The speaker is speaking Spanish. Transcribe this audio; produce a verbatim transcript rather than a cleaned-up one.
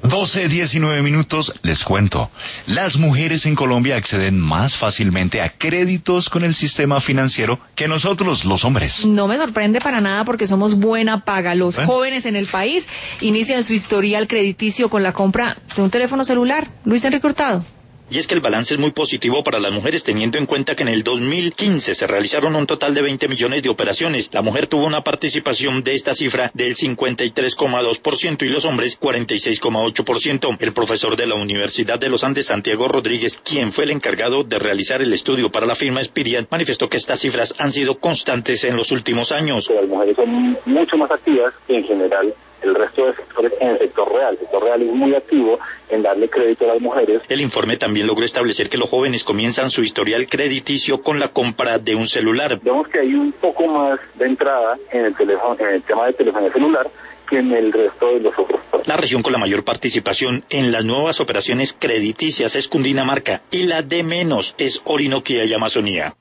doce, diecinueve minutos, les cuento. Las mujeres en Colombia acceden más fácilmente a créditos con el sistema financiero que nosotros, los hombres. No me sorprende para nada porque somos buena paga. Los Bueno. jóvenes en el país inician su historial crediticio con la compra de un teléfono celular. Luis Enrique Hurtado. Y es que el balance es muy positivo para las mujeres, teniendo en cuenta que en el dos mil quince se realizaron un total de veinte millones de operaciones. La mujer tuvo una participación de esta cifra del cincuenta y tres coma dos por ciento y los hombres cuarenta y seis coma ocho por ciento. El profesor de la Universidad de los Andes, Santiago Rodríguez, quien fue el encargado de realizar el estudio para la firma Experian, manifestó que estas cifras han sido constantes en los últimos años. Las mujeres son mucho más activas que en general el resto de sectores en el sector real. El sector real es muy activo en darle crédito a las mujeres. El informe también logró establecer que los jóvenes comienzan su historial crediticio con la compra de un celular. Vemos que hay un poco más de entrada en el teléfono, en el tema de telefonía celular que en el resto de los otros. La región con la mayor participación en las nuevas operaciones crediticias es Cundinamarca y la de menos es Orinoquía y Amazonía.